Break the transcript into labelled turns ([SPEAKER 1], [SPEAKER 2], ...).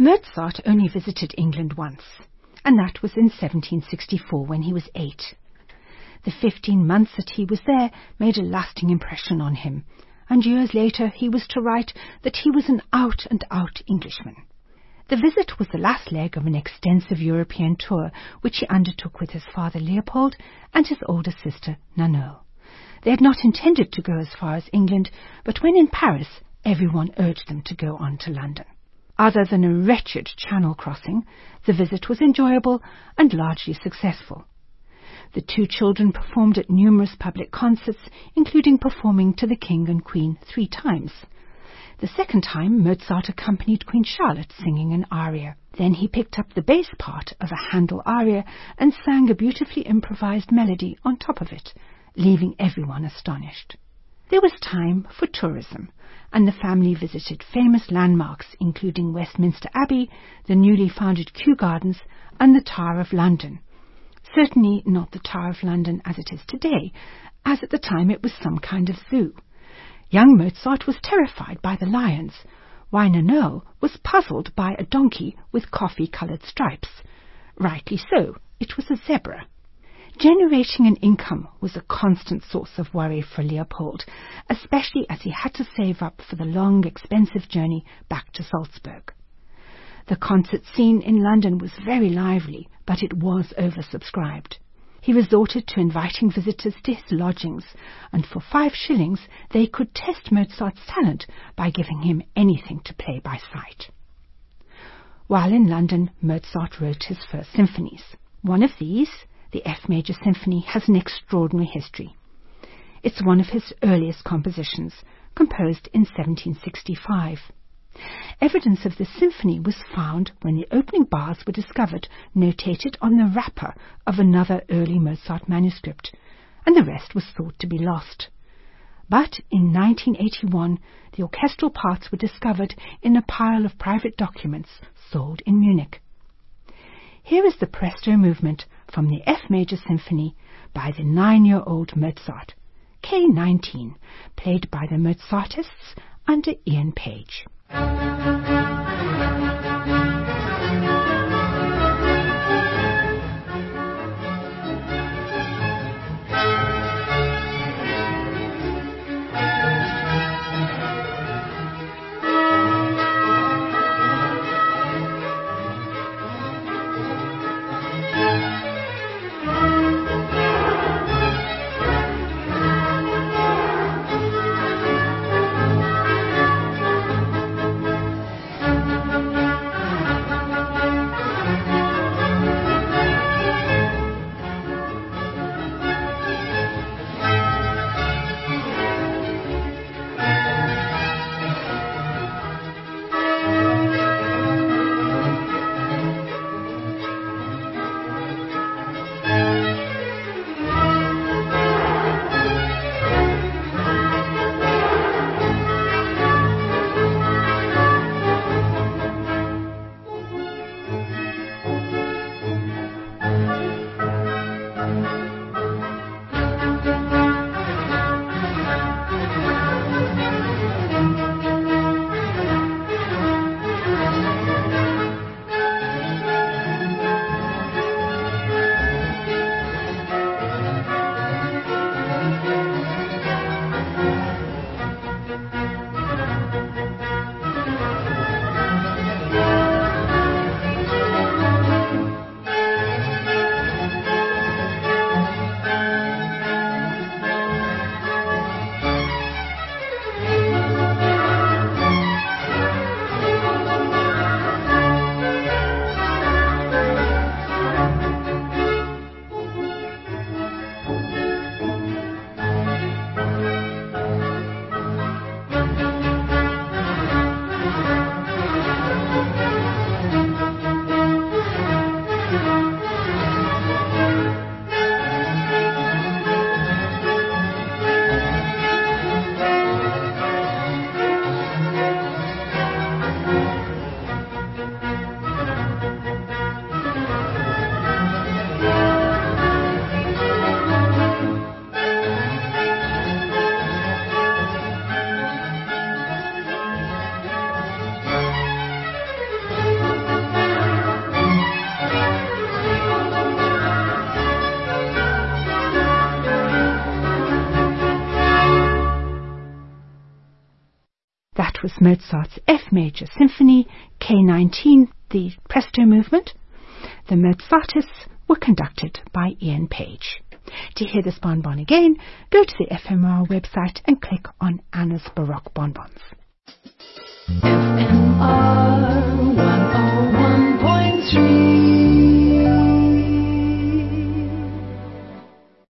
[SPEAKER 1] Mozart only visited England once, and that was in 1764 when he was 8. The 15 months that he was there made a lasting impression on him, and years later he was to write that he was an out-and-out Englishman. The visit was the last leg of an extensive European tour which he undertook with his father Leopold and his older sister Nanon. They had not intended to go as far as England, but when in Paris, everyone urged them to go on to London. Other than a wretched Channel crossing, the visit was enjoyable and largely successful. The two children performed at numerous public concerts, including performing to the King and Queen 3 times. The second time, Mozart accompanied Queen Charlotte singing an aria. Then he picked up the bass part of a Handel aria and sang a beautifully improvised melody on top of it, leaving everyone astonished. There was time for tourism, and the family visited famous landmarks including Westminster Abbey, the newly founded Kew Gardens, and the Tower of London. Certainly not the Tower of London as it is today, as at the time it was some kind of zoo. Young Mozart was terrified by the lions, while Nanon was puzzled by a donkey with coffee-coloured stripes. Rightly so, it was a zebra. Generating an income was a constant source of worry for Leopold, especially as he had to save up for the long, expensive journey back to Salzburg. The concert scene in London was very lively, but it was oversubscribed. He resorted to inviting visitors to his lodgings, and for 5 shillings they could test Mozart's talent by giving him anything to play by sight. While in London, Mozart wrote his first symphonies. One of these, the F Major Symphony, has an extraordinary history. It's one of his earliest compositions, composed in 1765. Evidence of this symphony was found when the opening bars were discovered notated on the wrapper of another early Mozart manuscript, and the rest was thought to be lost. But in 1981, the orchestral parts were discovered in a pile of private documents sold in Munich. Here is the Presto movement from the F Major Symphony by the 9-year-old Mozart, K19, played by the Mozartists under Ian Page. was Mozart's F Major Symphony, K19, the Presto movement. The Mozartists were conducted by Ian Page. To hear this bonbon again, go to the FMR website and click on Anna's Baroque Bonbons. FMR